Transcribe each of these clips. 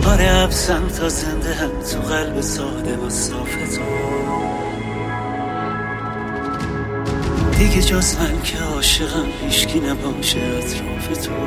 آره ابسم تا زنده هم تو قلب ساده و صاف تو. دیگه جز من که عاشقم هیچکی نباشه اطراف تو.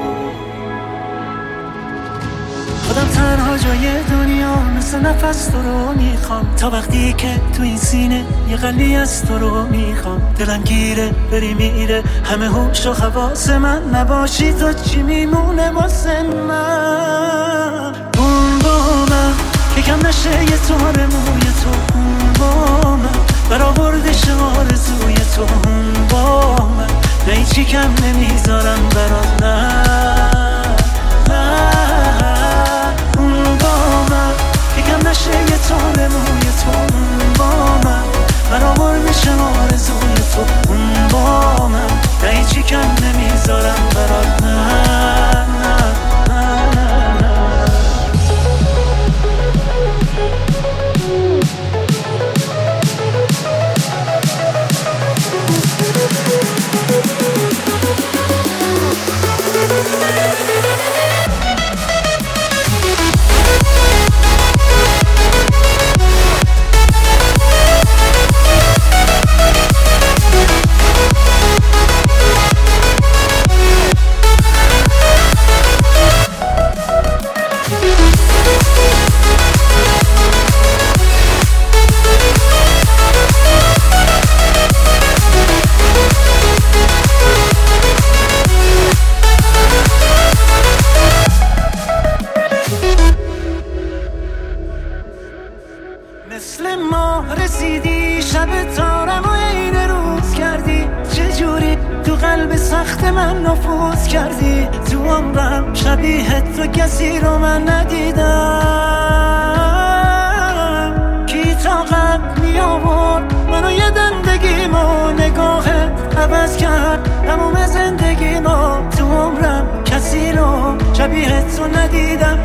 خودم تنها جای دنیا مثل نفس تو رو میخوام، تا وقتی که تو این سینه یه قلبی از تو رو میخوام. دلم گیره بری میره همه هوش و حواس من، نباشی تو چی میمونه واسه من؟ اون با من که کم نشه یه تار موی تو، اون با من برآوردش آرزوی تو، اون با من نه هیچی کم نمیذارم برات، نه اون با من که کم نشه یه تار موی تو، اون با من برآوردش آرزوی تو، اون با من نه هیچی کم نمیذارم برات، نه مثل ما رسیدی، شب تارم و عین روز کردی، چجوری تو قلب سخت من نفوذ کردی. تو عمرم شبیه تو کسی رو من ندیدم، کی طاقت می آورد منو یه دندگیمو، نگاهت عوض کرد تموم زندگیمو. تو عمرم کسی رو شبیه تو ندیدم.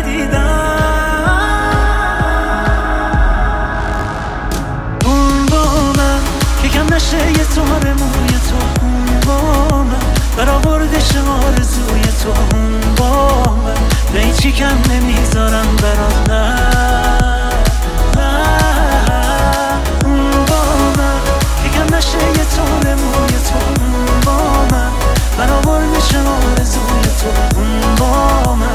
کم نشه یه تار موی تو، اون با من برآوردش آرزوی تو، اون با من نه هیچی کم نمیذارم برات، نه اون با من که کم نشه یه تار موی تو، اون با من برآوردش آرزوی تو، اون با من